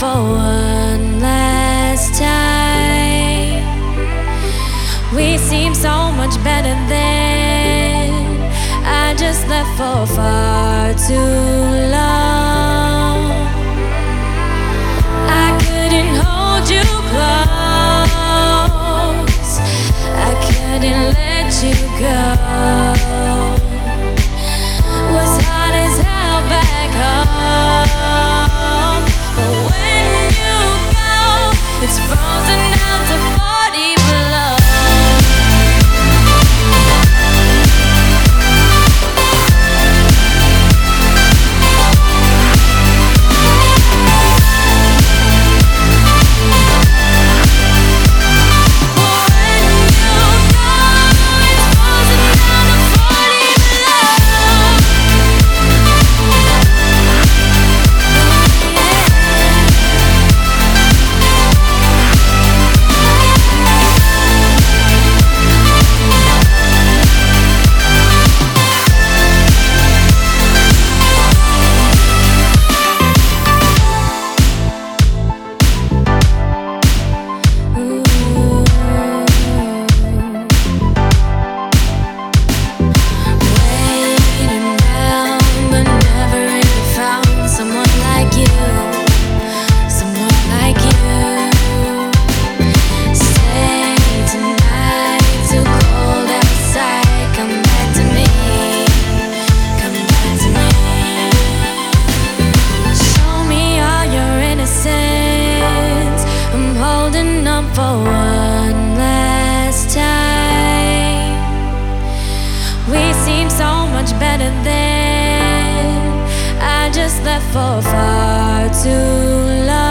for one last time. We seem so much better than I just left for far too long. I couldn't hold you close, I couldn't let you go. Was hard as hell back home, but when you go, it's frozen out to 40 below. For one last time, we seem so much better than I just left for far too long.